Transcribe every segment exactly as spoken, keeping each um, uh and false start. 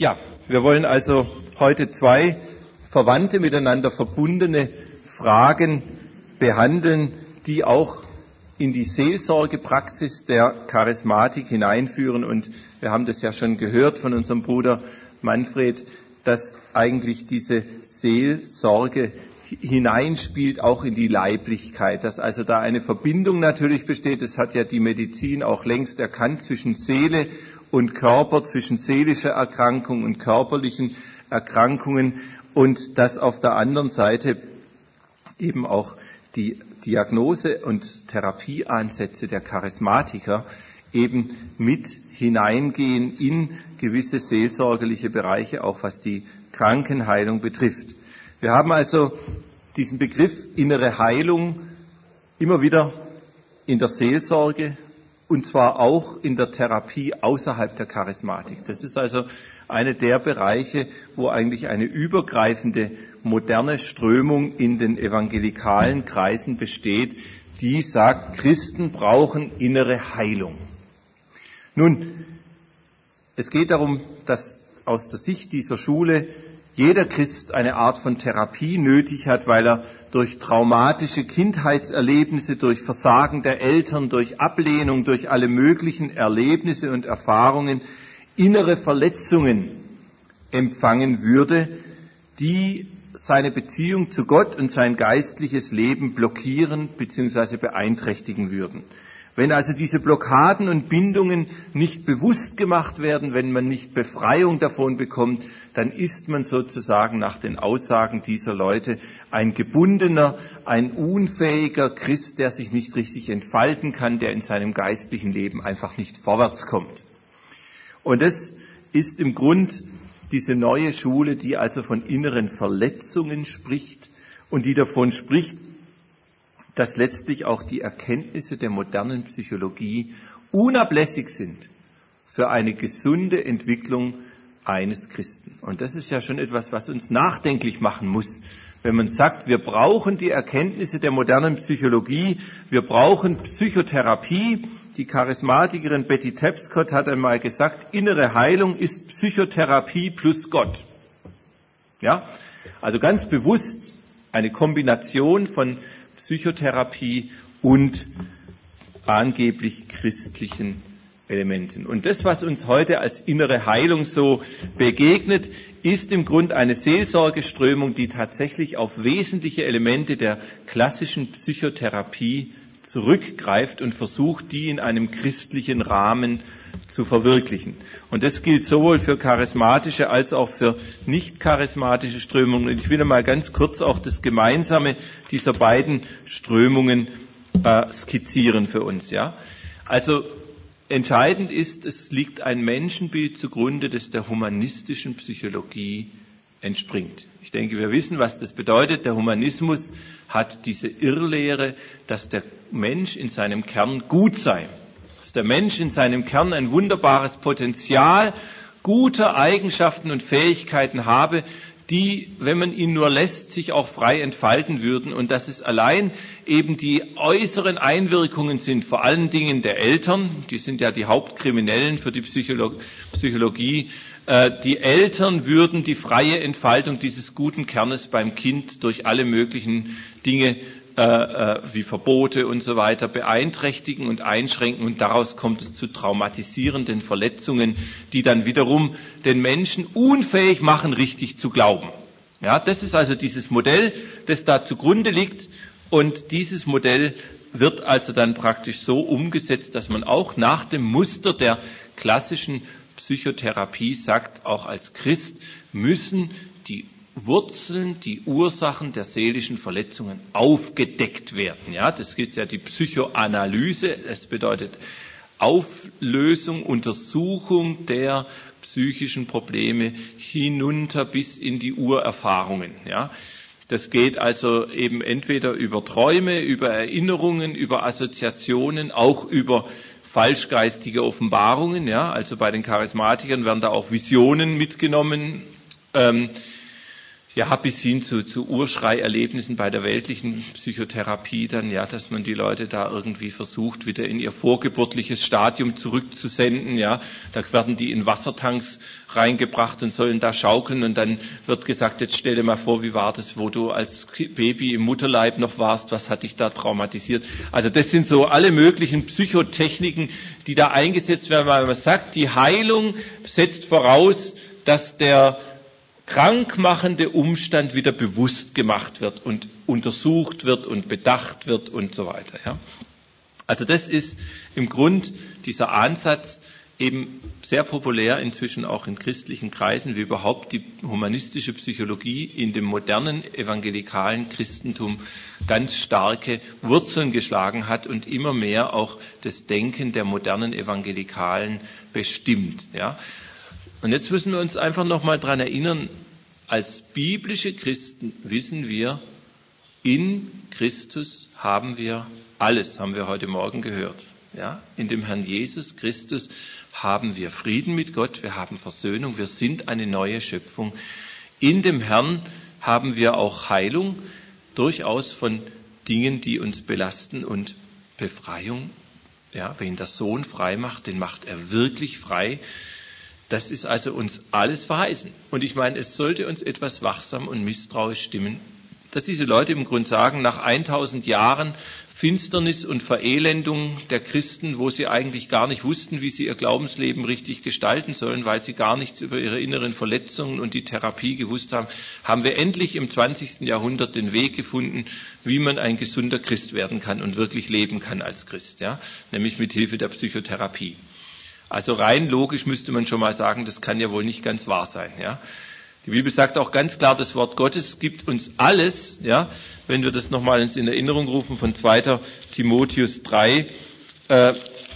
Ja, wir wollen also heute zwei verwandte, miteinander verbundene Fragen behandeln, die auch in die Seelsorgepraxis der Charismatik hineinführen. Und wir haben das ja schon gehört von unserem Bruder Manfred, dass eigentlich diese Seelsorge hineinspielt auch in die Leiblichkeit, dass also da eine Verbindung natürlich besteht. Das hat ja die Medizin auch längst erkannt zwischen Seele und Körper, zwischen seelischer Erkrankung und körperlichen Erkrankungen, und dass auf der anderen Seite eben auch die Diagnose und Therapieansätze der Charismatiker eben mit hineingehen in gewisse seelsorgerliche Bereiche, auch was die Krankenheilung betrifft. Wir haben also diesen Begriff innere Heilung immer wieder in der Seelsorge und zwar auch in der Therapie außerhalb der Charismatik. Das ist also einer der Bereiche, wo eigentlich eine übergreifende moderne Strömung in den evangelikalen Kreisen besteht, die sagt, Christen brauchen innere Heilung. Nun, es geht darum, dass aus der Sicht dieser Schule jeder Christ eine Art von Therapie nötig hat, weil er durch traumatische Kindheitserlebnisse, durch Versagen der Eltern, durch Ablehnung, durch alle möglichen Erlebnisse und Erfahrungen innere Verletzungen empfangen würde, die seine Beziehung zu Gott und sein geistliches Leben blockieren bzw. beeinträchtigen würden. Wenn also diese Blockaden und Bindungen nicht bewusst gemacht werden, wenn man nicht Befreiung davon bekommt, dann ist man sozusagen nach den Aussagen dieser Leute ein gebundener, ein unfähiger Christ, der sich nicht richtig entfalten kann, der in seinem geistlichen Leben einfach nicht vorwärts kommt. Und das ist im Grund diese neue Schule, die also von inneren Verletzungen spricht und die davon spricht, dass letztlich auch die Erkenntnisse der modernen Psychologie unablässig sind für eine gesunde Entwicklung eines Christen. Und das ist ja schon etwas, was uns nachdenklich machen muss. Wenn man sagt, wir brauchen die Erkenntnisse der modernen Psychologie, wir brauchen Psychotherapie. Die Charismatikerin Betty Tapscott hat einmal gesagt, innere Heilung ist Psychotherapie plus Gott. Ja, also ganz bewusst eine Kombination von Psychotherapie und angeblich christlichen Elementen. Und das, was uns heute als innere Heilung so begegnet, ist im Grunde eine Seelsorgeströmung, die tatsächlich auf wesentliche Elemente der klassischen Psychotherapie zurückgreift und versucht, die in einem christlichen Rahmen zu verwirklichen. Und das gilt sowohl für charismatische als auch für nicht charismatische Strömungen. Und ich will mal ganz kurz auch das Gemeinsame dieser beiden Strömungen äh, skizzieren für uns. Ja, also entscheidend ist, es liegt ein Menschenbild zugrunde, das der humanistischen Psychologie entspringt. Ich denke, wir wissen, was das bedeutet. Der Humanismus hat diese Irrlehre, dass der Mensch in seinem Kern gut sei. Dass der Mensch in seinem Kern ein wunderbares Potenzial guter Eigenschaften und Fähigkeiten habe, die, wenn man ihn nur lässt, sich auch frei entfalten würden, und dass es allein eben die äußeren Einwirkungen sind, vor allen Dingen der Eltern, die sind ja die Hauptkriminellen für die Psycholo- Psychologie, äh, die Eltern würden die freie Entfaltung dieses guten Kernes beim Kind durch alle möglichen Dinge äh, äh, wie Verbote und so weiter beeinträchtigen und einschränken, und daraus kommt es zu traumatisierenden Verletzungen, die dann wiederum den Menschen unfähig machen, richtig zu glauben. Ja, das ist also dieses Modell, das da zugrunde liegt, und dieses Modell wird also dann praktisch so umgesetzt, dass man auch nach dem Muster der klassischen Psychotherapie sagt, auch als Christ müssen die Wurzeln, die Ursachen der seelischen Verletzungen aufgedeckt werden. Ja, das gibt ja die Psychoanalyse. Das bedeutet Auflösung, Untersuchung der psychischen Probleme hinunter bis in die Urerfahrungen. Ja, das geht also eben entweder über Träume, über Erinnerungen, über Assoziationen, auch über falschgeistige Offenbarungen. Ja, also bei den Charismatikern werden da auch Visionen mitgenommen. Ähm, Ja, bis hin zu, zu Urschreierlebnissen bei der weltlichen Psychotherapie dann, ja, dass man die Leute da irgendwie versucht, wieder in ihr vorgeburtliches Stadium zurückzusenden, ja. Da werden die in Wassertanks reingebracht und sollen da schaukeln und dann wird gesagt, jetzt stell dir mal vor, wie war das, wo du als Baby im Mutterleib noch warst, was hat dich da traumatisiert? Also das sind so alle möglichen Psychotechniken, die da eingesetzt werden, weil man sagt, die Heilung setzt voraus, dass der krankmachende Umstand wieder bewusst gemacht wird und untersucht wird und bedacht wird und so weiter. Ja. Also das ist im Grund dieser Ansatz eben sehr populär inzwischen auch in christlichen Kreisen, wie überhaupt die humanistische Psychologie in dem modernen evangelikalen Christentum ganz starke Wurzeln geschlagen hat und immer mehr auch das Denken der modernen Evangelikalen bestimmt. Ja. Und jetzt müssen wir uns einfach nochmal dran erinnern, als biblische Christen wissen wir, in Christus haben wir alles, haben wir heute Morgen gehört. Ja? In dem Herrn Jesus Christus haben wir Frieden mit Gott, wir haben Versöhnung, wir sind eine neue Schöpfung. In dem Herrn haben wir auch Heilung, durchaus von Dingen, die uns belasten und Befreiung. Ja, wen der Sohn frei macht, den macht er wirklich frei. Das ist also uns alles verheißen. Und ich meine, es sollte uns etwas wachsam und misstrauisch stimmen, dass diese Leute im Grunde sagen, nach tausend Jahren Finsternis und Verelendung der Christen, wo sie eigentlich gar nicht wussten, wie sie ihr Glaubensleben richtig gestalten sollen, weil sie gar nichts über ihre inneren Verletzungen und die Therapie gewusst haben, haben wir endlich im zwanzigsten Jahrhundert den Weg gefunden, wie man ein gesunder Christ werden kann und wirklich leben kann als Christ, ja, nämlich mit Hilfe der Psychotherapie. Also rein logisch müsste man schon mal sagen, das kann ja wohl nicht ganz wahr sein. Ja. Die Bibel sagt auch ganz klar, das Wort Gottes gibt uns alles. Ja. Wenn wir das nochmal in Erinnerung rufen von zweiter Timotheus drei, äh,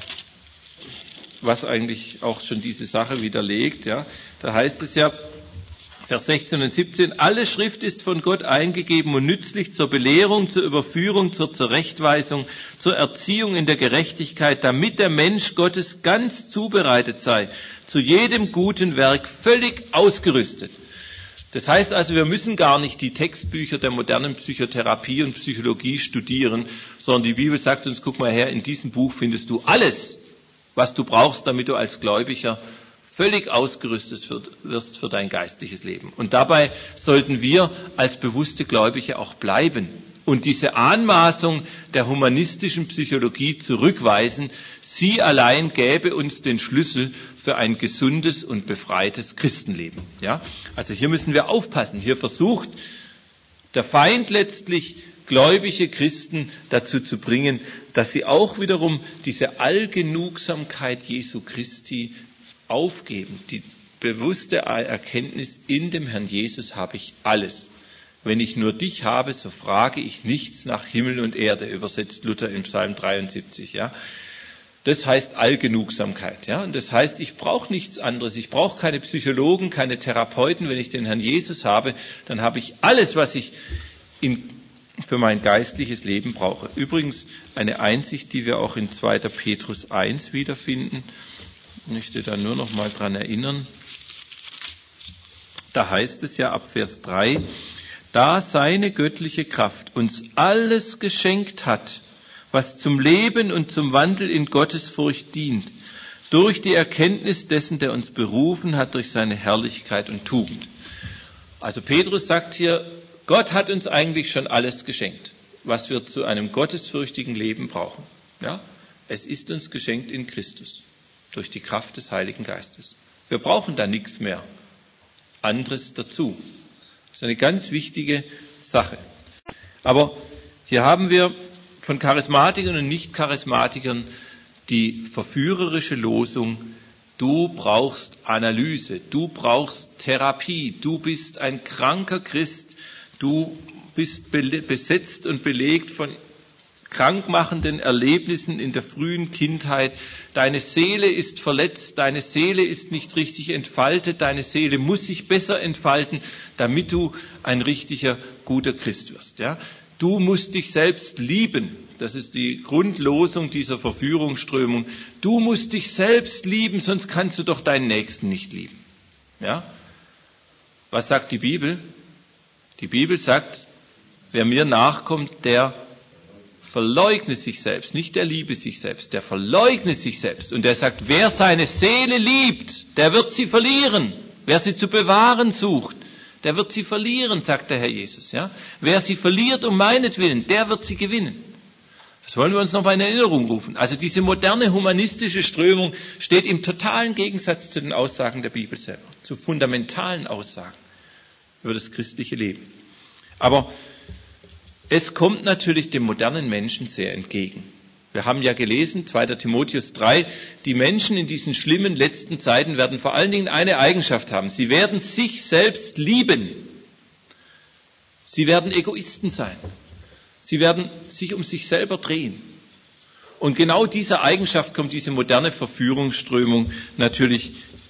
was eigentlich auch schon diese Sache widerlegt. Ja. Da heißt es ja, Vers sechzehn und siebzehn, alle Schrift ist von Gott eingegeben und nützlich zur Belehrung, zur Überführung, zur Zurechtweisung, zur Erziehung in der Gerechtigkeit, damit der Mensch Gottes ganz zubereitet sei, zu jedem guten Werk völlig ausgerüstet. Das heißt also, wir müssen gar nicht die Textbücher der modernen Psychotherapie und Psychologie studieren, sondern die Bibel sagt uns, guck mal her, in diesem Buch findest du alles, was du brauchst, damit du als Gläubiger völlig ausgerüstet wirst für dein geistliches Leben. Und dabei sollten wir als bewusste Gläubige auch bleiben und diese Anmaßung der humanistischen Psychologie zurückweisen. Sie allein gäbe uns den Schlüssel für ein gesundes und befreites Christenleben. Ja? Also hier müssen wir aufpassen. Hier versucht der Feind letztlich, gläubige Christen dazu zu bringen, dass sie auch wiederum diese Allgenugsamkeit Jesu Christi aufgeben, die bewusste Erkenntnis, in dem Herrn Jesus habe ich alles. Wenn ich nur dich habe, so frage ich nichts nach Himmel und Erde, übersetzt Luther im Psalm dreiundsiebzig. Ja. Das heißt Allgenugsamkeit. Ja. Und das heißt, ich brauche nichts anderes. Ich brauche keine Psychologen, keine Therapeuten. Wenn ich den Herrn Jesus habe, dann habe ich alles, was ich in, für mein geistliches Leben brauche. Übrigens eine Einsicht, die wir auch in zweiter Petrus eins wiederfinden. Ich möchte da nur noch mal dran erinnern. Da heißt es ja ab Vers drei, da seine göttliche Kraft uns alles geschenkt hat, was zum Leben und zum Wandel in Gottesfurcht dient, durch die Erkenntnis dessen, der uns berufen hat, durch seine Herrlichkeit und Tugend. Also Petrus sagt hier, Gott hat uns eigentlich schon alles geschenkt, was wir zu einem gottesfürchtigen Leben brauchen. Ja? Es ist uns geschenkt in Christus. Durch die Kraft des Heiligen Geistes. Wir brauchen da nichts mehr anderes dazu. Das ist eine ganz wichtige Sache. Aber hier haben wir von Charismatikern und Nicht-Charismatikern die verführerische Losung, du brauchst Analyse, du brauchst Therapie, du bist ein kranker Christ, du bist besetzt und belegt von krankmachenden Erlebnissen in der frühen Kindheit. Deine Seele ist verletzt, deine Seele ist nicht richtig entfaltet, deine Seele muss sich besser entfalten, damit du ein richtiger, guter Christ wirst. Ja? Du musst dich selbst lieben. Das ist die Grundlosung dieser Verführungsströmung. Du musst dich selbst lieben, sonst kannst du doch deinen Nächsten nicht lieben. Ja? Was sagt die Bibel? Die Bibel sagt, wer mir nachkommt, der verleugne sich selbst, nicht der liebe sich selbst, der verleugne sich selbst. Und der sagt, wer seine Seele liebt, der wird sie verlieren. Wer sie zu bewahren sucht, der wird sie verlieren, sagt der Herr Jesus. Ja? Wer sie verliert um meinetwillen, der wird sie gewinnen. Das wollen wir uns noch mal in Erinnerung rufen. Also diese moderne humanistische Strömung steht im totalen Gegensatz zu den Aussagen der Bibel selber, zu fundamentalen Aussagen über das christliche Leben. Aber es kommt natürlich dem modernen Menschen sehr entgegen. Wir haben ja gelesen, zweiter Timotheus drei, die Menschen in diesen schlimmen letzten Zeiten werden vor allen Dingen eine Eigenschaft haben. Sie werden sich selbst lieben. Sie werden Egoisten sein. Sie werden sich um sich selber drehen. Und genau dieser Eigenschaft kommt diese moderne Verführungsströmung natürlich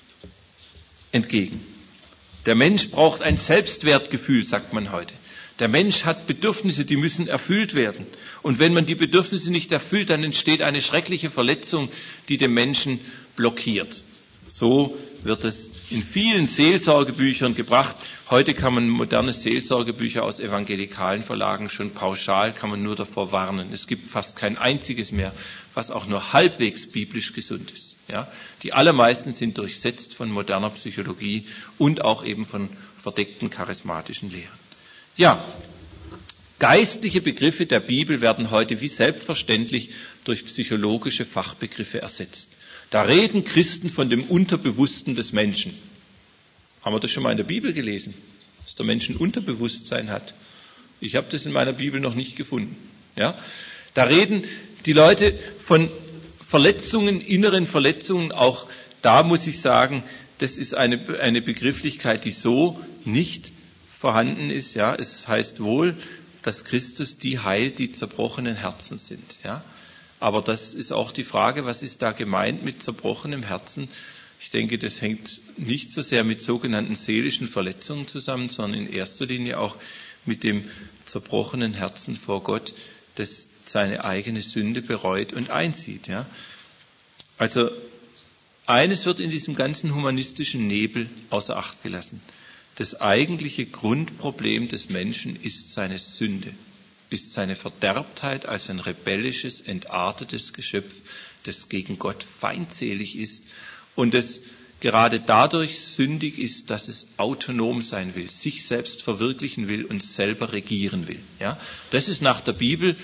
entgegen. Der Mensch braucht ein Selbstwertgefühl, sagt man heute. Der Mensch hat Bedürfnisse, die müssen erfüllt werden. Und wenn man die Bedürfnisse nicht erfüllt, dann entsteht eine schreckliche Verletzung, die den Menschen blockiert. So wird es in vielen Seelsorgebüchern gebracht. Heute kann man moderne Seelsorgebücher aus evangelikalen Verlagen schon pauschal, kann man nur davor warnen. Es gibt fast kein einziges mehr, was auch nur halbwegs biblisch gesund ist. Ja? Die allermeisten sind durchsetzt von moderner Psychologie und auch eben von verdeckten charismatischen Lehren. Ja, geistliche Begriffe der Bibel werden heute wie selbstverständlich durch psychologische Fachbegriffe ersetzt. Da reden Christen von dem Unterbewussten des Menschen. Haben wir das schon mal in der Bibel gelesen, dass der Mensch ein Unterbewusstsein hat? Ich habe das in meiner Bibel noch nicht gefunden. Ja? Da reden die Leute von Verletzungen, inneren Verletzungen. Auch da muss ich sagen, das ist eine, eine Begrifflichkeit, die so nicht vorhanden ist. Ja, es heißt wohl, dass Christus die heilt, die zerbrochenen Herzen sind. Ja, aber das ist auch die Frage, was ist da gemeint mit zerbrochenem Herzen? Ich denke, das hängt nicht so sehr mit sogenannten seelischen Verletzungen zusammen, sondern in erster Linie auch mit dem zerbrochenen Herzen vor Gott, das seine eigene Sünde bereut und einsieht. Ja, also eines wird in diesem ganzen humanistischen Nebel außer Acht gelassen. Das eigentliche Grundproblem des Menschen ist seine Sünde, ist seine Verderbtheit als ein rebellisches, entartetes Geschöpf, das gegen Gott feindselig ist und das gerade dadurch sündig ist, dass es autonom sein will, sich selbst verwirklichen will und selber regieren will. Ja? Das ist nach der Bibel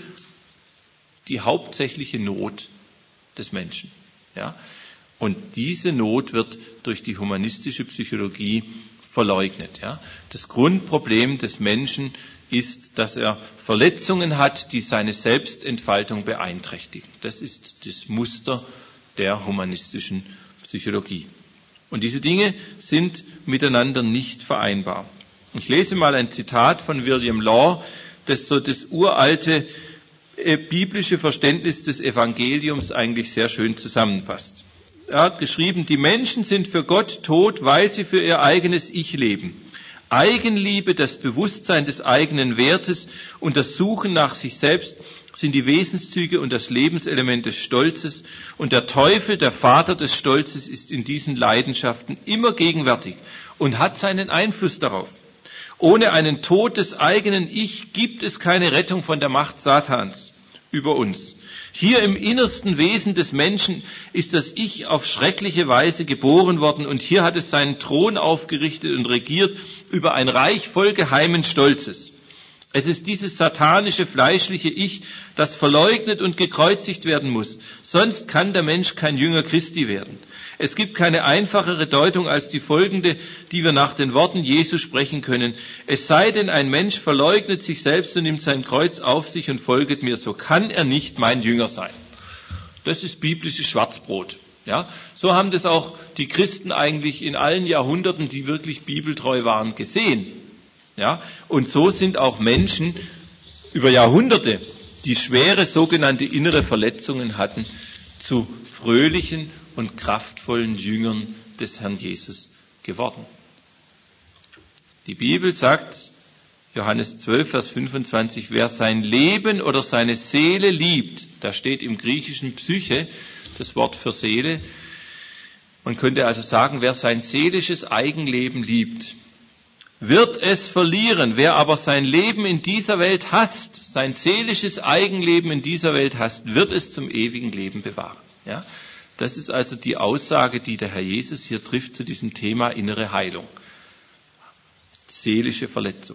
die hauptsächliche Not des Menschen. Ja? Und diese Not wird durch die humanistische Psychologie verleugnet. Ja. Das Grundproblem des Menschen ist, dass er Verletzungen hat, die seine Selbstentfaltung beeinträchtigen. Das ist das Muster der humanistischen Psychologie. Und diese Dinge sind miteinander nicht vereinbar. Ich lese mal ein Zitat von William Law, das so das uralte äh, biblische Verständnis des Evangeliums eigentlich sehr schön zusammenfasst. Er hat geschrieben, die Menschen sind für Gott tot, weil sie für ihr eigenes Ich leben. Eigenliebe, das Bewusstsein des eigenen Wertes und das Suchen nach sich selbst sind die Wesenszüge und das Lebenselement des Stolzes. Und der Teufel, der Vater des Stolzes, ist in diesen Leidenschaften immer gegenwärtig und hat seinen Einfluss darauf. Ohne einen Tod des eigenen Ich gibt es keine Rettung von der Macht Satans über uns. Hier im innersten Wesen des Menschen ist das Ich auf schreckliche Weise geboren worden und hier hat es seinen Thron aufgerichtet und regiert über ein Reich voll geheimen Stolzes. Es ist dieses satanische, fleischliche Ich, das verleugnet und gekreuzigt werden muss. Sonst kann der Mensch kein Jünger Christi werden. Es gibt keine einfachere Deutung als die folgende, die wir nach den Worten Jesu sprechen können. Es sei denn, ein Mensch verleugnet sich selbst und nimmt sein Kreuz auf sich und folget mir, so kann er nicht mein Jünger sein. Das ist biblisches Schwarzbrot. Ja, so haben das auch die Christen eigentlich in allen Jahrhunderten, die wirklich bibeltreu waren, gesehen. Ja, und so sind auch Menschen über Jahrhunderte, die schwere sogenannte innere Verletzungen hatten, zu fröhlichen und kraftvollen Jüngern des Herrn Jesus geworden. Die Bibel sagt, Johannes zwölf, Vers fünfundzwanzig, wer sein Leben oder seine Seele liebt, da steht im Griechischen Psyche das Wort für Seele. Man könnte also sagen, wer sein seelisches Eigenleben liebt, wird es verlieren. Wer aber sein Leben in dieser Welt hasst, sein seelisches Eigenleben in dieser Welt hasst, wird es zum ewigen Leben bewahren. Ja? Das ist also die Aussage, die der Herr Jesus hier trifft zu diesem Thema innere Heilung. Seelische Verletzung.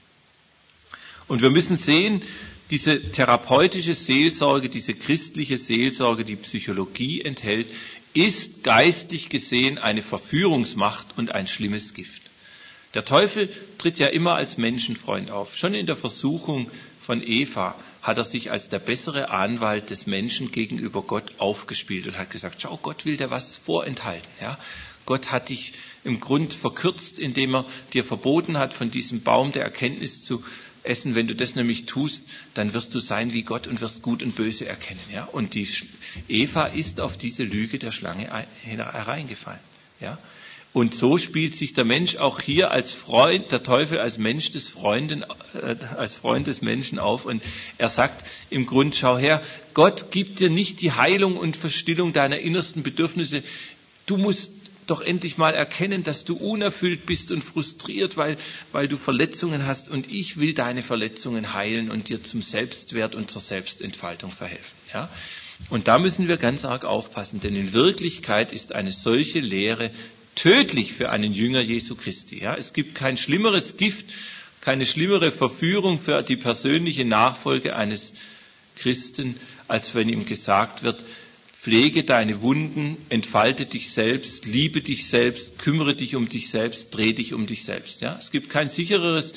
Und wir müssen sehen, diese therapeutische Seelsorge, diese christliche Seelsorge, die Psychologie enthält, ist geistlich gesehen eine Verführungsmacht und ein schlimmes Gift. Der Teufel tritt ja immer als Menschenfreund auf. Schon in der Versuchung von Eva hat er sich als der bessere Anwalt des Menschen gegenüber Gott aufgespielt und hat gesagt, schau, Gott will dir was vorenthalten. Ja? Gott hat dich im Grund verkürzt, indem er dir verboten hat, von diesem Baum der Erkenntnis zu essen. Wenn du das nämlich tust, dann wirst du sein wie Gott und wirst Gut und Böse erkennen. Ja? Und die Eva ist auf diese Lüge der Schlange hereingefallen. Ja? Und so spielt sich der Mensch auch hier als Freund, der Teufel als Mensch des Freunden, äh, als Freund des Menschen auf. Und er sagt im Grund, schau her, Gott gibt dir nicht die Heilung und Verstillung deiner innersten Bedürfnisse. Du musst doch endlich mal erkennen, dass du unerfüllt bist und frustriert, weil, weil du Verletzungen hast. Und ich will deine Verletzungen heilen und dir zum Selbstwert und zur Selbstentfaltung verhelfen. Ja? Und da müssen wir ganz arg aufpassen, denn in Wirklichkeit ist eine solche Lehre tödlich für einen Jünger Jesu Christi. Ja, es gibt kein schlimmeres Gift, keine schlimmere Verführung für die persönliche Nachfolge eines Christen, als wenn ihm gesagt wird, pflege deine Wunden, entfalte dich selbst, liebe dich selbst, kümmere dich um dich selbst, dreh dich um dich selbst. Ja, es gibt kein sichereres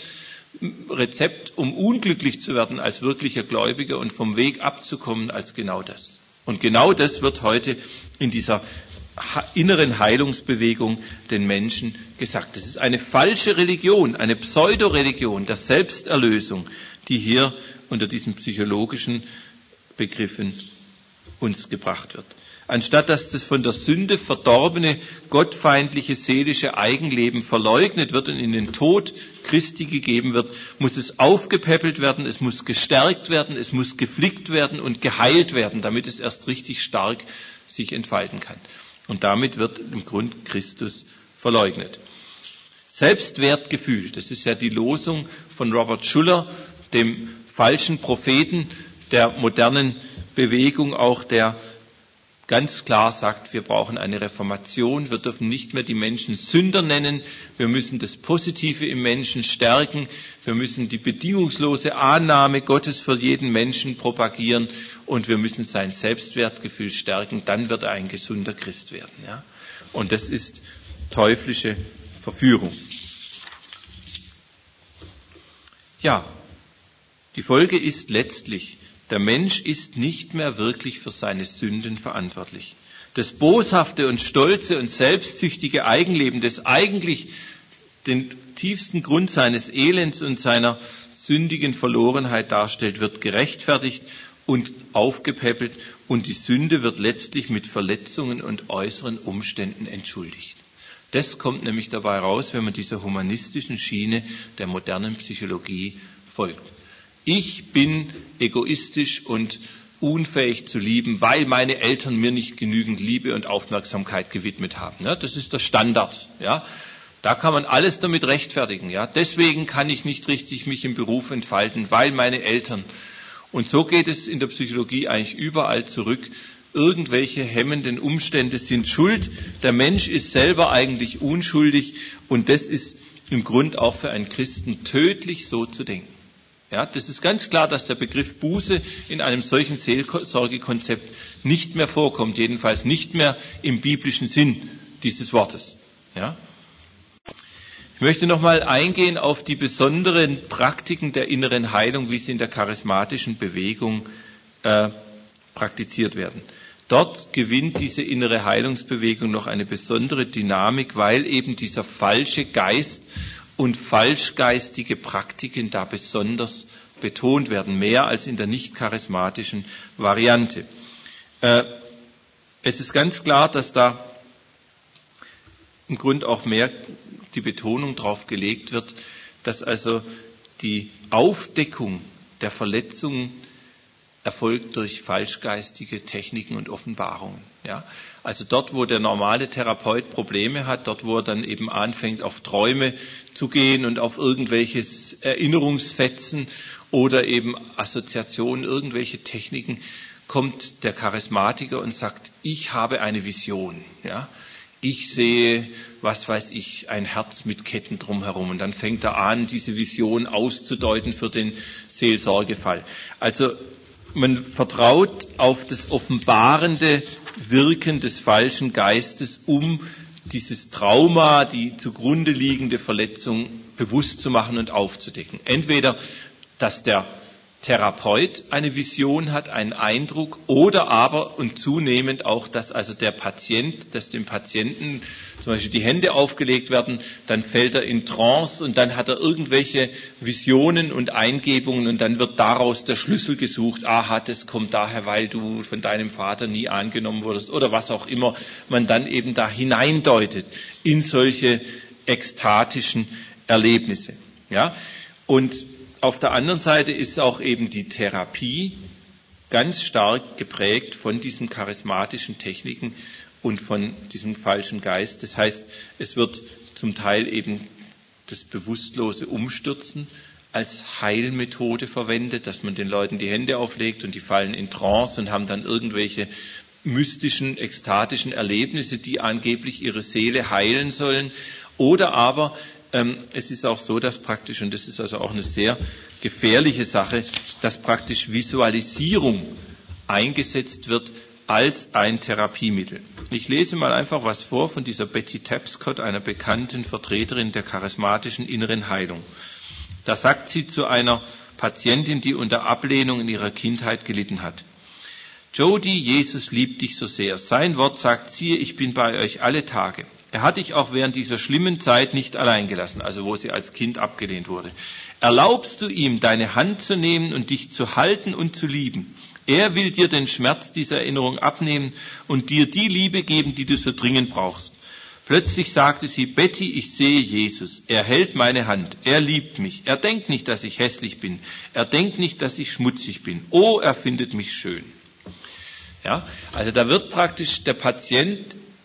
Rezept, um unglücklich zu werden als wirklicher Gläubiger und vom Weg abzukommen als genau das. Und genau das wird heute in dieser inneren Heilungsbewegung den Menschen gesagt. Das ist eine falsche Religion, eine Pseudoreligion der Selbsterlösung, die hier unter diesen psychologischen Begriffen uns gebracht wird. Anstatt dass das von der Sünde verdorbene, gottfeindliche, seelische Eigenleben verleugnet wird und in den Tod Christi gegeben wird, muss es aufgepäppelt werden, es muss gestärkt werden, es muss geflickt werden und geheilt werden, damit es erst richtig stark sich entfalten kann. Und damit wird im Grund Christus verleugnet. Selbstwertgefühl, das ist ja die Losung von Robert Schuller, dem falschen Propheten der modernen Bewegung, auch der ganz klar sagt, wir brauchen eine Reformation, wir dürfen nicht mehr die Menschen Sünder nennen, wir müssen das Positive im Menschen stärken, wir müssen die bedingungslose Annahme Gottes für jeden Menschen propagieren und wir müssen sein Selbstwertgefühl stärken, dann wird er ein gesunder Christ werden. Ja? Und das ist teuflische Verführung. Ja, die Folge ist letztlich, der Mensch ist nicht mehr wirklich für seine Sünden verantwortlich. Das boshafte und stolze und selbstsüchtige Eigenleben, das eigentlich den tiefsten Grund seines Elends und seiner sündigen Verlorenheit darstellt, wird gerechtfertigt und aufgepäppelt und die Sünde wird letztlich mit Verletzungen und äußeren Umständen entschuldigt. Das kommt nämlich dabei raus, wenn man dieser humanistischen Schiene der modernen Psychologie folgt. Ich bin egoistisch und unfähig zu lieben, weil meine Eltern mir nicht genügend Liebe und Aufmerksamkeit gewidmet haben. Ja, das ist der Standard. Ja, da kann man alles damit rechtfertigen. Ja, deswegen kann ich nicht richtig mich im Beruf entfalten, weil meine Eltern. Und so geht es in der Psychologie eigentlich überall zurück. Irgendwelche hemmenden Umstände sind schuld. Der Mensch ist selber eigentlich unschuldig. Und das ist im Grund auch für einen Christen tödlich, so zu denken. Ja, das ist ganz klar, dass der Begriff Buße in einem solchen Seelsorgekonzept nicht mehr vorkommt, jedenfalls nicht mehr im biblischen Sinn dieses Wortes. Ja. Ich möchte nochmal eingehen auf die besonderen Praktiken der inneren Heilung, wie sie in der charismatischen Bewegung äh, praktiziert werden. Dort gewinnt diese innere Heilungsbewegung noch eine besondere Dynamik, weil eben dieser falsche Geist und falschgeistige Praktiken da besonders betont werden, mehr als in der nicht charismatischen Variante. Äh, es ist ganz klar, dass da im Grunde auch mehr die Betonung darauf gelegt wird, dass also die Aufdeckung der Verletzungen erfolgt durch falschgeistige Techniken und Offenbarungen. Ja? Also dort, wo der normale Therapeut Probleme hat, dort, wo er dann eben anfängt, auf Träume zu gehen und auf irgendwelche Erinnerungsfetzen oder eben Assoziationen, irgendwelche Techniken, kommt der Charismatiker und sagt, ich habe eine Vision, ja. Ich sehe, was weiß ich, ein Herz mit Ketten drumherum. Und dann fängt er an, diese Vision auszudeuten für den Seelsorgefall. Also man vertraut auf das offenbarende Wirken des falschen Geistes, um dieses Trauma, die zugrunde liegende Verletzung bewusst zu machen und aufzudecken. Entweder, dass der Therapeut eine Vision hat, einen Eindruck, oder aber und zunehmend auch, dass also der Patient, dass dem Patienten zum Beispiel die Hände aufgelegt werden, dann fällt er in Trance und dann hat er irgendwelche Visionen und Eingebungen und dann wird daraus der Schlüssel gesucht, aha, das kommt daher, weil du von deinem Vater nie angenommen wurdest oder was auch immer man dann eben da hineindeutet in solche ekstatischen Erlebnisse. Ja? Und auf der anderen Seite ist auch eben die Therapie ganz stark geprägt von diesen charismatischen Techniken und von diesem falschen Geist. Das heißt, es wird zum Teil eben das bewusstlose Umstürzen als Heilmethode verwendet, dass man den Leuten die Hände auflegt und die fallen in Trance und haben dann irgendwelche mystischen, ekstatischen Erlebnisse, die angeblich ihre Seele heilen sollen. Oder aber es ist auch so, dass praktisch, und das ist also auch eine sehr gefährliche Sache, dass praktisch Visualisierung eingesetzt wird als ein Therapiemittel. Ich lese mal einfach was vor von dieser Betty Tapscott, einer bekannten Vertreterin der charismatischen inneren Heilung. Da sagt sie zu einer Patientin, die unter Ablehnung in ihrer Kindheit gelitten hat: Jody, Jesus liebt dich so sehr. Sein Wort sagt, siehe, ich bin bei euch alle Tage. Er hat dich auch während dieser schlimmen Zeit nicht allein gelassen, also wo sie als Kind abgelehnt wurde. Erlaubst du ihm, deine Hand zu nehmen und dich zu halten und zu lieben? Er will dir den Schmerz dieser Erinnerung abnehmen und dir die Liebe geben, die du so dringend brauchst. Plötzlich sagte sie, Betty, ich sehe Jesus. Er hält meine Hand. Er liebt mich. Er denkt nicht, dass ich hässlich bin. Er denkt nicht, dass ich schmutzig bin. Oh, er findet mich schön. Ja, also da wird praktisch der Patient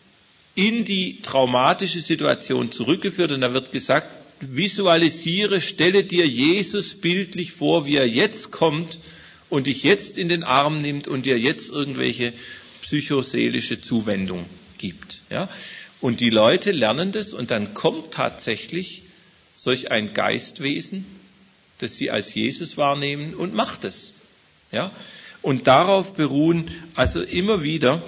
in die traumatische Situation zurückgeführt und da wird gesagt, visualisiere, stelle dir Jesus bildlich vor, wie er jetzt kommt und dich jetzt in den Arm nimmt und dir jetzt irgendwelche psychoseelische Zuwendung gibt. Ja? Und die Leute lernen das und dann kommt tatsächlich solch ein Geistwesen, das sie als Jesus wahrnehmen und macht es. Ja? Und darauf beruhen also immer wieder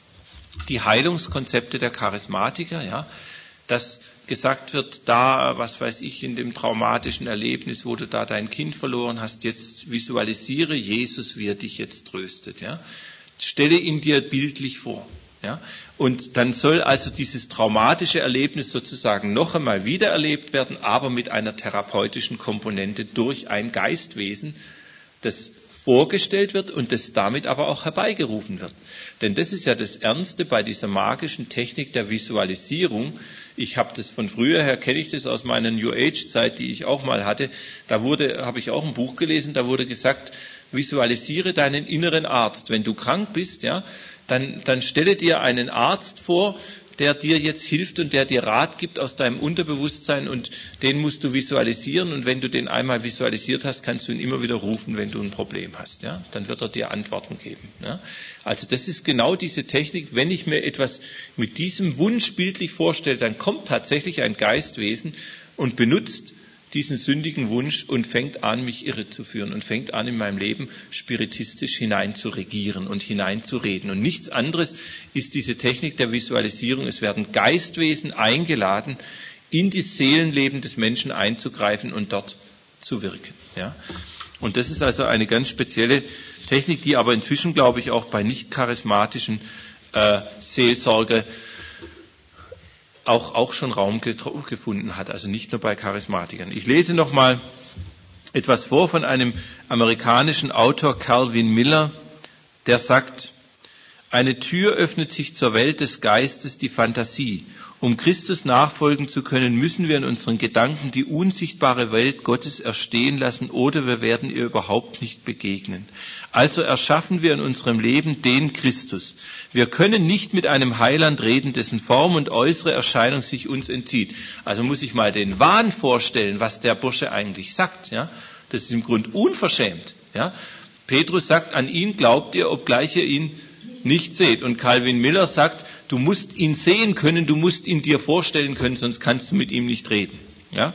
die Heilungskonzepte der Charismatiker, ja, dass gesagt wird, da, was weiß ich, in dem traumatischen Erlebnis, wo du da dein Kind verloren hast, jetzt visualisiere Jesus, wie er dich jetzt tröstet, ja. Stelle ihn dir bildlich vor, ja. Und dann soll also dieses traumatische Erlebnis sozusagen noch einmal wiedererlebt werden, aber mit einer therapeutischen Komponente durch ein Geistwesen, das vorgestellt wird und das damit aber auch herbeigerufen wird. Denn das ist ja das Ernste bei dieser magischen Technik der Visualisierung. Ich habe das von früher her, kenne ich das aus meiner New Age Zeit, die ich auch mal hatte. Da wurde, habe ich auch ein Buch gelesen, da wurde gesagt, visualisiere deinen inneren Arzt. Wenn du krank bist, ja, dann, dann stelle dir einen Arzt vor, der dir jetzt hilft und der dir Rat gibt aus deinem Unterbewusstsein und den musst du visualisieren und wenn du den einmal visualisiert hast, kannst du ihn immer wieder rufen, wenn du ein Problem hast. Ja? Dann wird er dir Antworten geben. Ja? Also das ist genau diese Technik, wenn ich mir etwas mit diesem Wunsch bildlich vorstelle, dann kommt tatsächlich ein Geistwesen und benutzt diesen sündigen Wunsch und fängt an, mich irre zu führen und fängt an, in meinem Leben spiritistisch hinein zu regieren und hineinzureden. Und nichts anderes ist diese Technik der Visualisierung. Es werden Geistwesen eingeladen, in das Seelenleben des Menschen einzugreifen und dort zu wirken. Ja? Und das ist also eine ganz spezielle Technik, die aber inzwischen, glaube ich, auch bei nicht charismatischen äh, Seelsorge Auch, auch schon Raum gefunden hat, also nicht nur bei Charismatikern. Ich lese noch mal etwas vor von einem amerikanischen Autor, Calvin Miller, der sagt, eine Tür öffnet sich zur Welt des Geistes, die Fantasie, Um Christus nachfolgen zu können, müssen wir in unseren Gedanken die unsichtbare Welt Gottes erstehen lassen oder wir werden ihr überhaupt nicht begegnen. Also erschaffen wir in unserem Leben den Christus. Wir können nicht mit einem Heiland reden, dessen Form und äußere Erscheinung sich uns entzieht. Also muss ich mal den Wahn vorstellen, was der Bursche eigentlich sagt. Ja? Das ist im Grunde unverschämt. Ja? Petrus sagt, an ihn glaubt ihr, obgleich ihr ihn nicht seht. Und Calvin Miller sagt, du musst ihn sehen können, du musst ihn dir vorstellen können, sonst kannst du mit ihm nicht reden. Ja?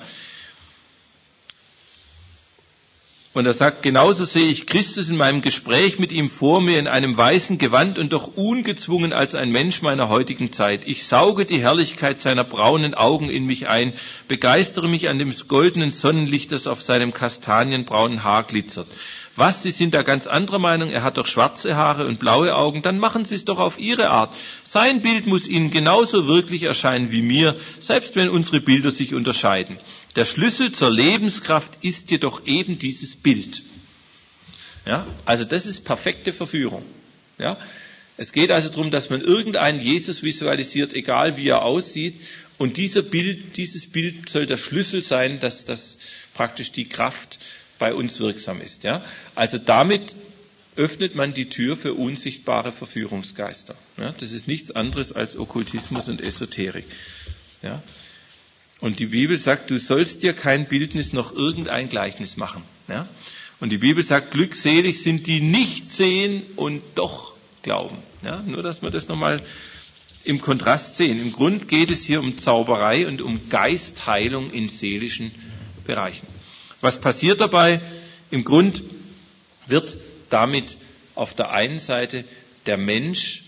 Und er sagt, genauso sehe ich Christus in meinem Gespräch mit ihm vor mir in einem weißen Gewand und doch ungezwungen als ein Mensch meiner heutigen Zeit. Ich sauge die Herrlichkeit seiner braunen Augen in mich ein, begeistere mich an dem goldenen Sonnenlicht, das auf seinem kastanienbraunen Haar glitzert. Was, Sie sind da ganz anderer Meinung, er hat doch schwarze Haare und blaue Augen, dann machen Sie es doch auf Ihre Art. Sein Bild muss Ihnen genauso wirklich erscheinen wie mir, selbst wenn unsere Bilder sich unterscheiden. Der Schlüssel zur Lebenskraft ist jedoch eben dieses Bild. Ja, also das ist perfekte Verführung. Ja, es geht also darum, dass man irgendeinen Jesus visualisiert, egal wie er aussieht, und dieser Bild, dieses Bild soll der Schlüssel sein, dass das praktisch die Kraft bei uns wirksam ist. Ja? Also damit öffnet man die Tür für unsichtbare Verführungsgeister. Ja? Das ist nichts anderes als Okkultismus und Esoterik. Ja? Und die Bibel sagt, du sollst dir kein Bildnis noch irgendein Gleichnis machen. Ja? Und die Bibel sagt, glückselig sind die nicht sehen und doch glauben. Ja? Nur, dass wir das nochmal im Kontrast sehen. Im Grund geht es hier um Zauberei und um Geistheilung in seelischen Bereichen. Was passiert dabei? Im Grund wird damit auf der einen Seite der Mensch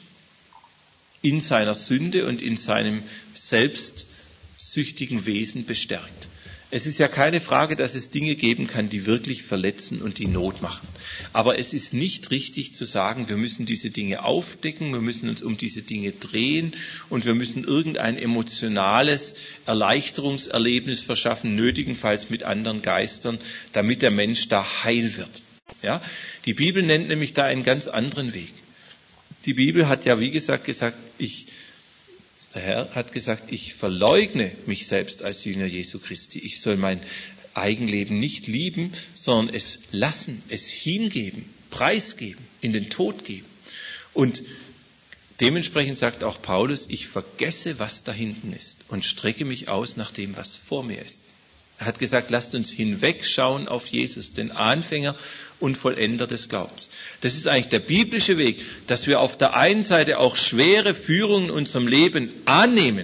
in seiner Sünde und in seinem selbstsüchtigen Wesen bestärkt. Es ist ja keine Frage, dass es Dinge geben kann, die wirklich verletzen und die Not machen. Aber es ist nicht richtig zu sagen, wir müssen diese Dinge aufdecken, wir müssen uns um diese Dinge drehen und wir müssen irgendein emotionales Erleichterungserlebnis verschaffen, nötigenfalls mit anderen Geistern, damit der Mensch da heil wird. Ja? Die Bibel nennt nämlich da einen ganz anderen Weg. Die Bibel hat ja, wie gesagt, gesagt, ich Der Herr hat gesagt, ich verleugne mich selbst als Jünger Jesu Christi. Ich soll mein Eigenleben nicht lieben, sondern es lassen, es hingeben, preisgeben, in den Tod geben. Und dementsprechend sagt auch Paulus, ich vergesse, was da hinten ist und strecke mich aus nach dem, was vor mir ist. Er hat gesagt, lasst uns hinwegschauen auf Jesus, den Anfänger und Vollender des Glaubens. Das ist eigentlich der biblische Weg, dass wir auf der einen Seite auch schwere Führungen in unserem Leben annehmen,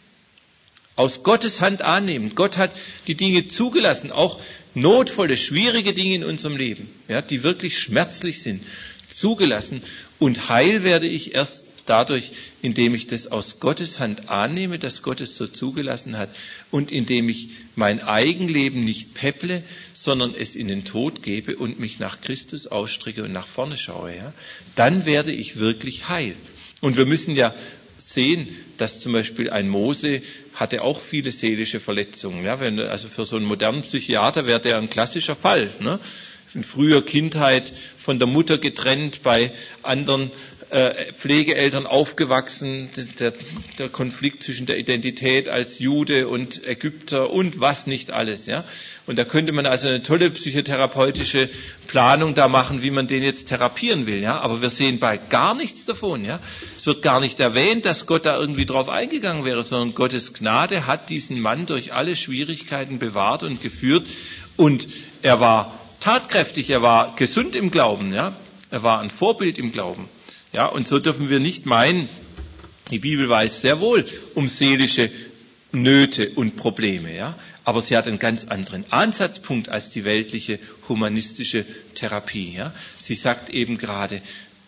aus Gottes Hand annehmen. Gott hat die Dinge zugelassen, auch notvolle, schwierige Dinge in unserem Leben, ja, die wirklich schmerzlich sind, zugelassen. Und heil werde ich erst dadurch, indem ich das aus Gottes Hand annehme, dass Gott es so zugelassen hat und indem ich mein Eigenleben nicht pepple, sondern es in den Tod gebe und mich nach Christus ausstrecke und nach vorne schaue, ja, dann werde ich wirklich heil. Und wir müssen ja sehen, dass zum Beispiel ein Mose hatte auch viele seelische Verletzungen. Ja, wenn, also für so einen modernen Psychiater wäre der ein klassischer Fall. Ne? In früher Kindheit von der Mutter getrennt, bei anderen äh, Pflegeeltern aufgewachsen, der, der Konflikt zwischen der Identität als Jude und Ägypter und was nicht alles. Ja? Und da könnte man also eine tolle psychotherapeutische Planung da machen, wie man den jetzt therapieren will. Ja? Aber wir sehen bei gar nichts davon. Ja? Es wird gar nicht erwähnt, dass Gott da irgendwie drauf eingegangen wäre, sondern Gottes Gnade hat diesen Mann durch alle Schwierigkeiten bewahrt und geführt. Und er war tatkräftig, er war gesund im Glauben. Ja? Er war ein Vorbild im Glauben. Ja? Und so dürfen wir nicht meinen, die Bibel weiß sehr wohl um seelische Nöte und Probleme, ja, aber sie hat einen ganz anderen Ansatzpunkt als die weltliche humanistische Therapie, ja. Sie sagt eben gerade,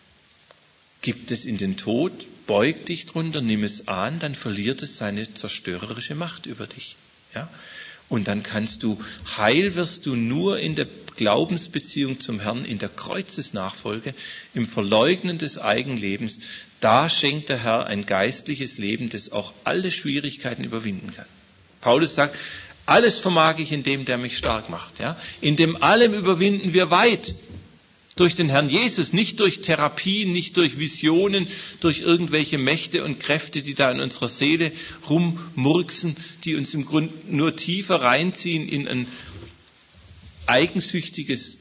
gib es in den Tod, beug dich drunter, nimm es an, dann verliert es seine zerstörerische Macht über dich, ja. Und dann kannst du, heil wirst du nur in der Glaubensbeziehung zum Herrn, in der Kreuzesnachfolge, im Verleugnen des Eigenlebens. Da schenkt der Herr ein geistliches Leben, das auch alle Schwierigkeiten überwinden kann. Paulus sagt, alles vermag ich in dem, der mich stark macht. Ja? In dem allem überwinden wir weit. Durch den Herrn Jesus, nicht durch Therapien, nicht durch Visionen, durch irgendwelche Mächte und Kräfte, die da in unserer Seele rummurksen, die uns im Grunde nur tiefer reinziehen in ein eigensüchtiges,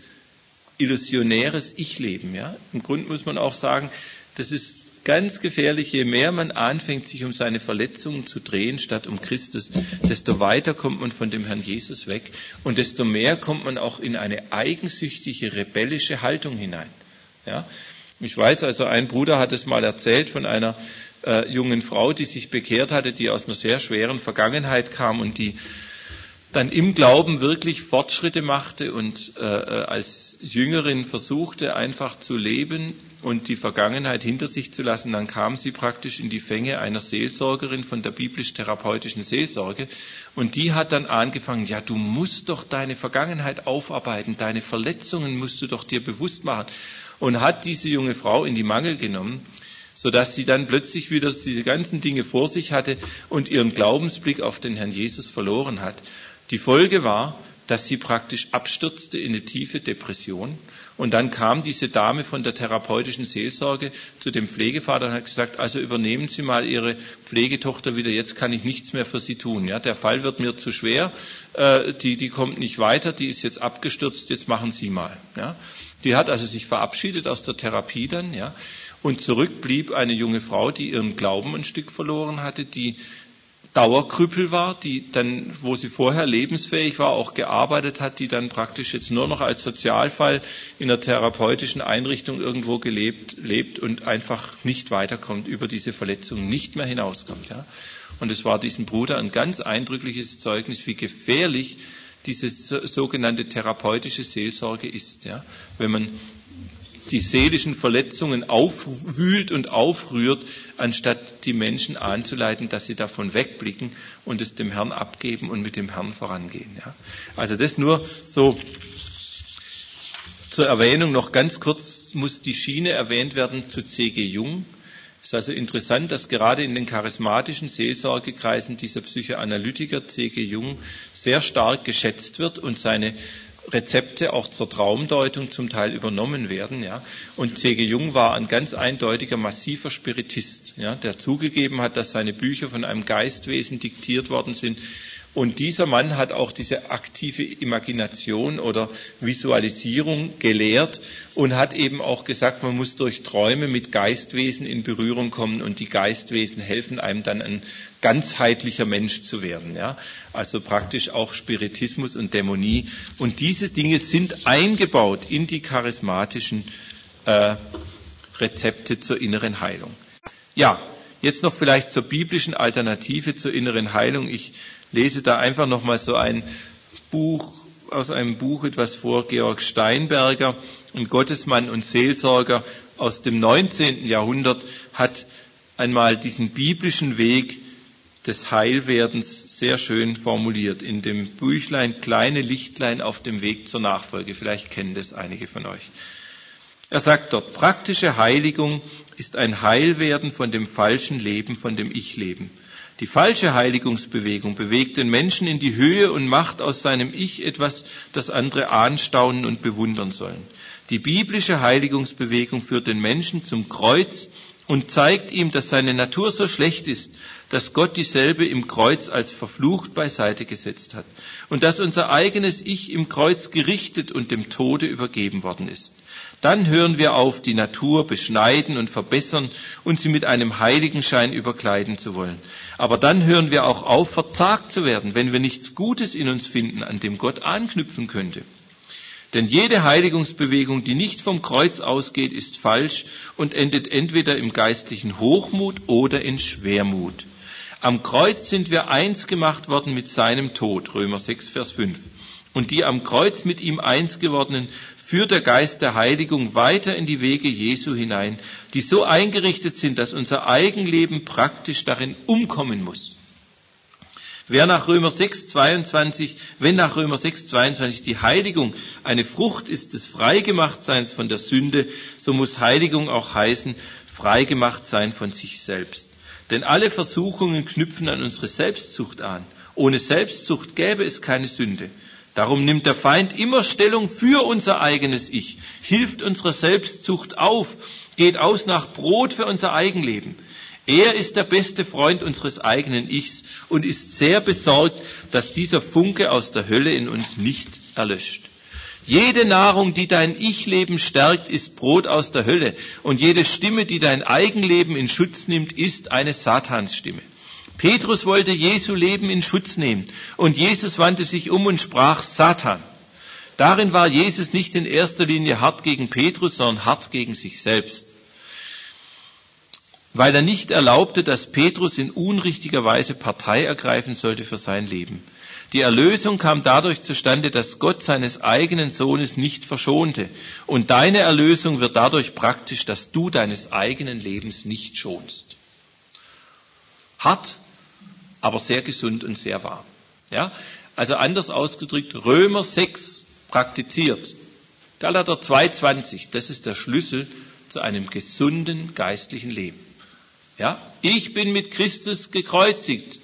illusionäres Ich-Leben. Ja? Im Grunde muss man auch sagen, das ist ganz gefährlich, je mehr man anfängt, sich um seine Verletzungen zu drehen, statt um Christus, desto weiter kommt man von dem Herrn Jesus weg und desto mehr kommt man auch in eine eigensüchtige, rebellische Haltung hinein. Ja? Ich weiß also, ein Bruder hat es mal erzählt von einer äh, jungen Frau, die sich bekehrt hatte, die aus einer sehr schweren Vergangenheit kam und die dann im Glauben wirklich Fortschritte machte und äh, als Jüngerin versuchte, einfach zu leben und die Vergangenheit hinter sich zu lassen. Dann kam sie praktisch in die Fänge einer Seelsorgerin von der biblisch-therapeutischen Seelsorge und die hat dann angefangen, ja, du musst doch deine Vergangenheit aufarbeiten, deine Verletzungen musst du doch dir bewusst machen, und hat diese junge Frau in die Mangel genommen, sodass sie dann plötzlich wieder diese ganzen Dinge vor sich hatte und ihren Glaubensblick auf den Herrn Jesus verloren hat. Die Folge war, dass sie praktisch abstürzte in eine tiefe Depression. Und dann kam diese Dame von der therapeutischen Seelsorge zu dem Pflegevater und hat gesagt, also übernehmen Sie mal Ihre Pflegetochter wieder, jetzt kann ich nichts mehr für Sie tun. Ja, der Fall wird mir zu schwer, äh, die, die kommt nicht weiter, die ist jetzt abgestürzt, jetzt machen Sie mal. Ja. Die hat also sich verabschiedet aus der Therapie dann, ja. Und zurück blieb eine junge Frau, die ihren Glauben ein Stück verloren hatte, die Dauerkrüppel war, die dann, wo sie vorher lebensfähig war, auch gearbeitet hat, die dann praktisch jetzt nur noch als Sozialfall in einer therapeutischen Einrichtung irgendwo gelebt, lebt und einfach nicht weiterkommt, über diese Verletzung nicht mehr hinauskommt. Ja. Und es war diesem Bruder ein ganz eindrückliches Zeugnis, wie gefährlich diese sogenannte therapeutische Seelsorge ist. Ja. Wenn man die seelischen Verletzungen aufwühlt und aufrührt, anstatt die Menschen anzuleiten, dass sie davon wegblicken und es dem Herrn abgeben und mit dem Herrn vorangehen. Ja. Also das nur so zur Erwähnung. Noch ganz kurz muss die Schiene erwähnt werden zu C G Jung. Es ist also interessant, dass gerade in den charismatischen Seelsorgekreisen dieser Psychoanalytiker C G Jung sehr stark geschätzt wird und seine Rezepte auch zur Traumdeutung zum Teil übernommen werden. Ja. Und C G Jung war ein ganz eindeutiger, massiver Spiritist, ja, der zugegeben hat, dass seine Bücher von einem Geistwesen diktiert worden sind. Und dieser Mann hat auch diese aktive Imagination oder Visualisierung gelehrt und hat eben auch gesagt, man muss durch Träume mit Geistwesen in Berührung kommen und die Geistwesen helfen einem dann, ein ganzheitlicher Mensch zu werden. Ja? Also praktisch auch Spiritismus und Dämonie. Und diese Dinge sind eingebaut in die charismatischen äh, Rezepte zur inneren Heilung. Ja, jetzt noch vielleicht zur biblischen Alternative zur inneren Heilung. Ich lese da einfach nochmal so ein Buch, aus einem Buch etwas vor, Georg Steinberger, ein Gottesmann und Seelsorger aus dem neunzehnten Jahrhundert, hat einmal diesen biblischen Weg des Heilwerdens sehr schön formuliert in dem Büchlein Kleine Lichtlein auf dem Weg zur Nachfolge. Vielleicht kennen das einige von euch. Er sagt dort, praktische Heiligung ist ein Heilwerden von dem falschen Leben, von dem Ich-Leben. Die falsche Heiligungsbewegung bewegt den Menschen in die Höhe und macht aus seinem Ich etwas, das andere anstaunen und bewundern sollen. Die biblische Heiligungsbewegung führt den Menschen zum Kreuz und zeigt ihm, dass seine Natur so schlecht ist, dass Gott dieselbe im Kreuz als verflucht beiseite gesetzt hat und dass unser eigenes Ich im Kreuz gerichtet und dem Tode übergeben worden ist. Dann hören wir auf, die Natur beschneiden und verbessern und sie mit einem Heiligenschein überkleiden zu wollen. Aber dann hören wir auch auf, verzagt zu werden, wenn wir nichts Gutes in uns finden, an dem Gott anknüpfen könnte. Denn jede Heiligungsbewegung, die nicht vom Kreuz ausgeht, ist falsch und endet entweder im geistlichen Hochmut oder in Schwermut. Am Kreuz sind wir eins gemacht worden mit seinem Tod, Römer sechs, Vers fünf. Und die am Kreuz mit ihm eins gewordenen führt der Geist der Heiligung weiter in die Wege Jesu hinein, die so eingerichtet sind, dass unser Eigenleben praktisch darin umkommen muss. Wer nach Römer sechs, zweiundzwanzig, wenn nach Römer sechs, zweiundzwanzig die Heiligung eine Frucht ist des Freigemachtseins von der Sünde, so muss Heiligung auch heißen, freigemacht sein von sich selbst. Denn alle Versuchungen knüpfen an unsere Selbstsucht an. Ohne Selbstsucht gäbe es keine Sünde. Darum nimmt der Feind immer Stellung für unser eigenes Ich, hilft unserer Selbstsucht auf, geht aus nach Brot für unser Eigenleben. Er ist der beste Freund unseres eigenen Ichs und ist sehr besorgt, dass dieser Funke aus der Hölle in uns nicht erlöscht. Jede Nahrung, die dein Ich-Leben stärkt, ist Brot aus der Hölle. Und jede Stimme, die dein Eigenleben in Schutz nimmt, ist eine Satansstimme. Petrus wollte Jesu Leben in Schutz nehmen. Und Jesus wandte sich um und sprach: Satan. Darin war Jesus nicht in erster Linie hart gegen Petrus, sondern hart gegen sich selbst. Weil er nicht erlaubte, dass Petrus in unrichtiger Weise Partei ergreifen sollte für sein Leben. Die Erlösung kam dadurch zustande, dass Gott seines eigenen Sohnes nicht verschonte. Und deine Erlösung wird dadurch praktisch, dass du deines eigenen Lebens nicht schonst. Hart, aber sehr gesund und sehr wahr. Ja? Also anders ausgedrückt, Römer sechs praktiziert. Galater zwei zwanzig, das ist der Schlüssel zu einem gesunden geistlichen Leben. Ja? Ich bin mit Christus gekreuzigt.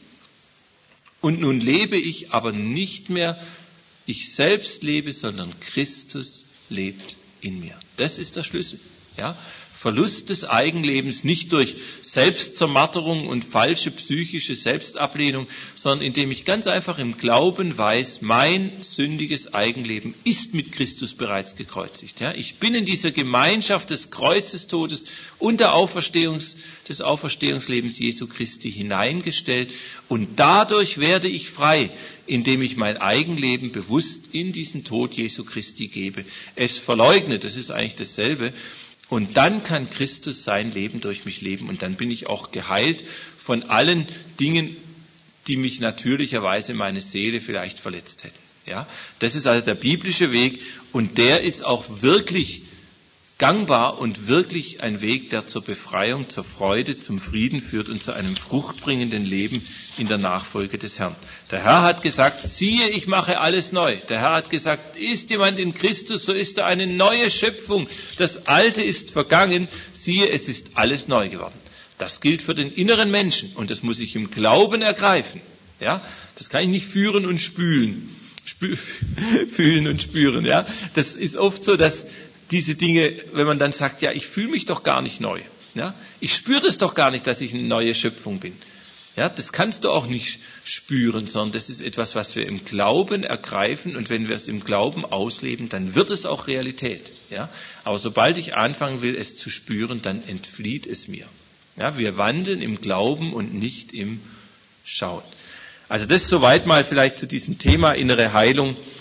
Und nun lebe ich aber nicht mehr, ich selbst lebe, sondern Christus lebt in mir. Das ist der Schlüssel. Ja? Verlust des Eigenlebens nicht durch Selbstzermatterung und falsche psychische Selbstablehnung, sondern indem ich ganz einfach im Glauben weiß, mein sündiges Eigenleben ist mit Christus bereits gekreuzigt. Ja? Ich bin in dieser Gemeinschaft des Kreuzestodes und der Auferstehungs, des Auferstehungslebens Jesu Christi hineingestellt und dadurch werde ich frei, indem ich mein Eigenleben bewusst in diesen Tod Jesu Christi gebe. Es verleugnet, das ist eigentlich dasselbe. Und dann kann Christus sein Leben durch mich leben und dann bin ich auch geheilt von allen Dingen, die mich natürlicherweise meine Seele vielleicht verletzt hätten. Ja, das ist also der biblische Weg und der ist auch wirklich gangbar und wirklich ein Weg, der zur Befreiung, zur Freude, zum Frieden führt und zu einem fruchtbringenden Leben in der Nachfolge des Herrn. Der Herr hat gesagt, siehe, ich mache alles neu. Der Herr hat gesagt, ist jemand in Christus, so ist er eine neue Schöpfung. Das Alte ist vergangen, siehe, es ist alles neu geworden. Das gilt für den inneren Menschen und das muss ich im Glauben ergreifen. Ja, das kann ich nicht führen und spülen, Spü- fühlen und spüren. Ja, das ist oft so, dass diese Dinge, wenn man dann sagt, ja, ich fühle mich doch gar nicht neu. Ja? Ich spüre das doch gar nicht, dass ich eine neue Schöpfung bin. Ja, das kannst du auch nicht spüren, sondern das ist etwas, was wir im Glauben ergreifen und wenn wir es im Glauben ausleben, dann wird es auch Realität. Ja? Aber sobald ich anfangen will, es zu spüren, dann entflieht es mir. Ja? Wir wandeln im Glauben und nicht im Schauen. Also das soweit mal vielleicht zu diesem Thema innere Heilung.